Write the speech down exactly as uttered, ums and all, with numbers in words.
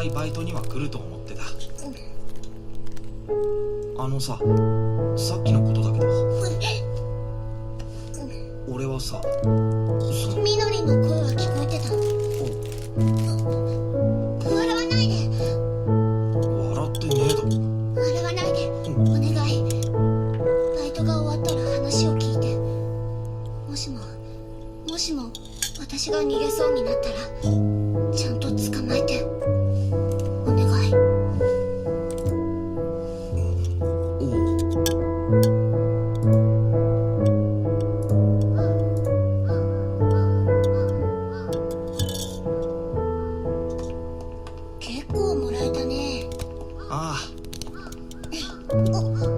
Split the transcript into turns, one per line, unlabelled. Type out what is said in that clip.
対バイトには来ると思ってた。あのさ、さっきのことだけど、俺はさ、その
みのりんの声は聞こえてた。笑わないで。
笑ってねえだろ。
笑わないで、お願い。バイトが終わったら話を聞いて。もしももしも私が逃げそうになったらちゃんと捕まえて。お願い。
おう。
結構もらえたね。
ああ、
お